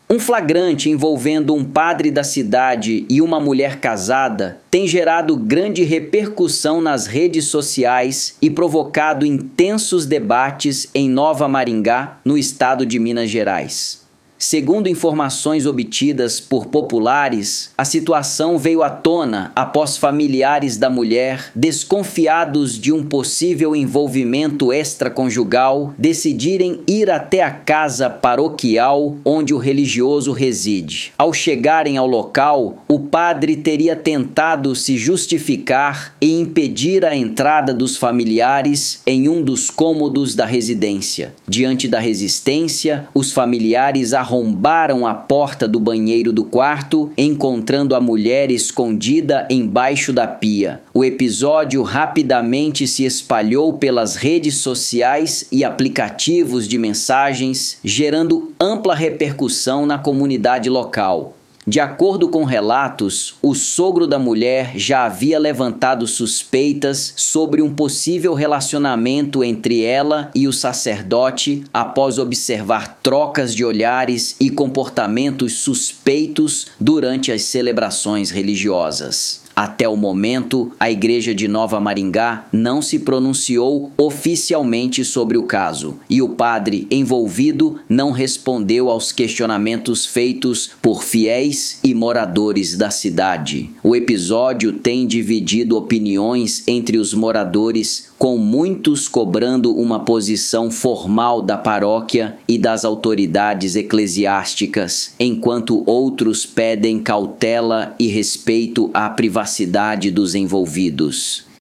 Um flagrante envolvendo um padre da cidade e uma mulher casada tem gerado grande repercussão nas redes sociais e provocado intensos debates em Nova Maringá, no estado de Minas Gerais. Segundo informações obtidas por populares, a situação veio à tona após familiares da mulher, desconfiados de um possível envolvimento extraconjugal, decidirem ir até a casa paroquial onde o religioso reside. Ao chegarem ao local, o padre teria tentado se justificar e impedir a entrada dos familiares em um dos cômodos da residência. Diante da resistência, os familiares arrombaram a porta do banheiro do quarto, encontrando a mulher escondida embaixo da pia. O episódio rapidamente se espalhou pelas redes sociais e aplicativos de mensagens, gerando ampla repercussão na comunidade local. De acordo com relatos, o sogro da mulher já havia levantado suspeitas sobre um possível relacionamento entre ela e o sacerdote após observar trocas de olhares e comportamentos suspeitos durante as celebrações religiosas. Até o momento, a Igreja de Nova Maringá não se pronunciou oficialmente sobre o caso e o padre envolvido não respondeu aos questionamentos feitos por fiéis e moradores da cidade. O episódio tem dividido opiniões entre os moradores, com muitos cobrando uma posição formal da paróquia e das autoridades eclesiásticas, enquanto outros pedem cautela e respeito à privacidade dos envolvidos.